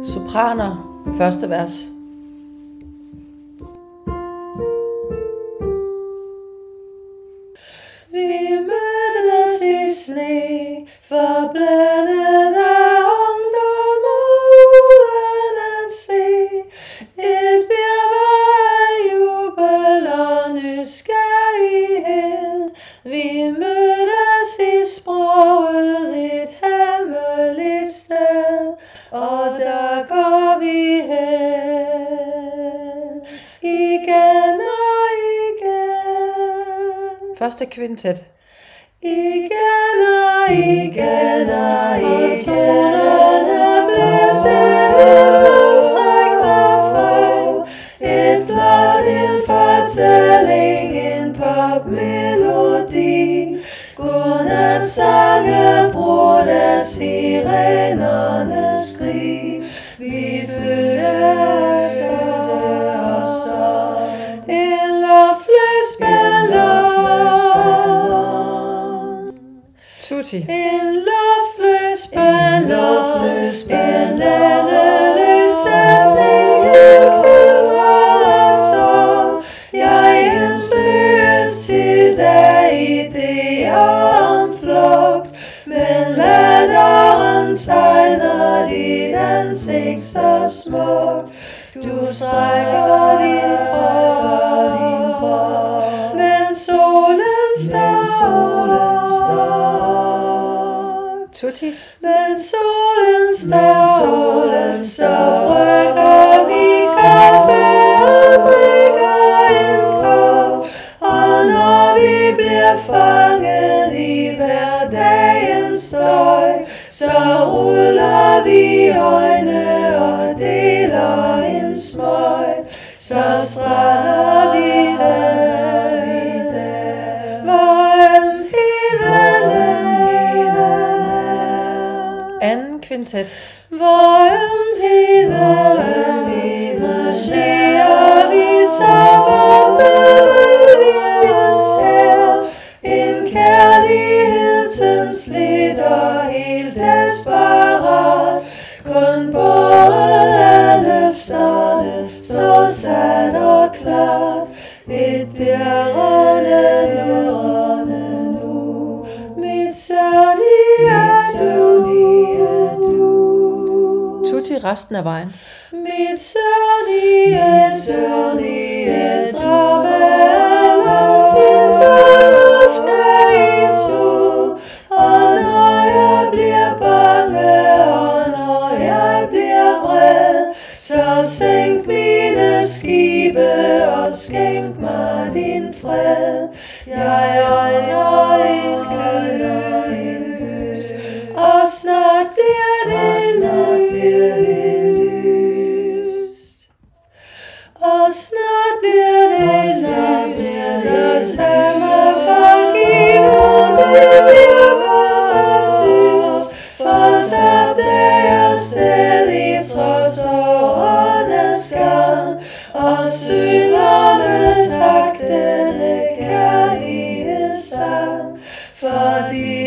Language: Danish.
Sopraner, første vers. Vi mødtes i sne, forblændet af ungdom uden at se. Et virvar af jubel og nysgerrighed. Vi mødtes i sproget, et hemmeligt sted, og der går vi hen, igen og igen. Første kvintet. Igen og igen og tonerne blev til et langstrakt refræn. Et blot, en fortælling, en popmelodi. Godnatsange brudt af sirenernes skrig. Vi følte os som en luftløs ballon. Tutti. En luftløs ballon, en endeløs sætning, helt kildret af tår. Jeg hjemsøges til dag idéer om flugt, men latteren tegner dit ansigt så smukt. Du strækker din krop, men solen står. Tutti. Men solen står, så brygger vi kaffe og drikker en kop. Og når vi bliver fanget i hverdagens støj, så ruller vi øjne og deler en smøg. Så strander vi der, hvor ømheden er. Anden kvintet. Hvor ømheden marcherer vi sammen med viljens hær. En kærlighed tyndsligt og helt desperat, kun båret af løfterne står sat og klart. Et bjerrende lurende nu, mit sørlige du. Tutti resten af vejen. Mit sørlige drama er lagt din fornuft af i to. Og når jeg bliver bange, og når jeg bliver vred, så sænk mine skibe og skænk mig din fred. Jeg øjner en kyst, og snart bliver det lyst. Og snart bliver det lyst, så tag mig for givet, det virker så tyst. For tabt er jeg stadig trods årenes gang, og synger med taktende kærlighedssang, fordi